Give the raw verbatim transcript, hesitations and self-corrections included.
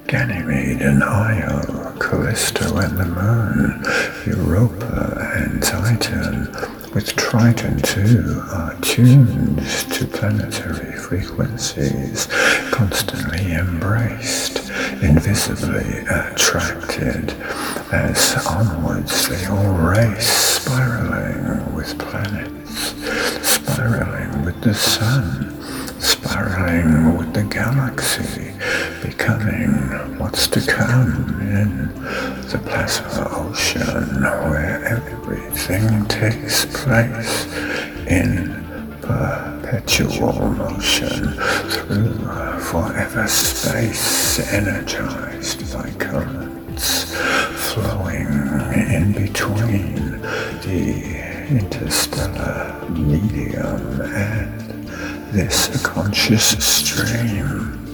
Ganymede and Io, Callisto and the Moon, Europa and Titan, with Triton too, are tuned to planetary frequencies, constantly embraced, invisibly attracted, as onwards they all race, spiraling with planets, spiraling with the sun, spiraling with the galaxy, becoming what's to come in the plasma ocean, where everything takes place in perpetual motion through forever space, energized by currents flowing in between the interstellar medium and this conscious stream.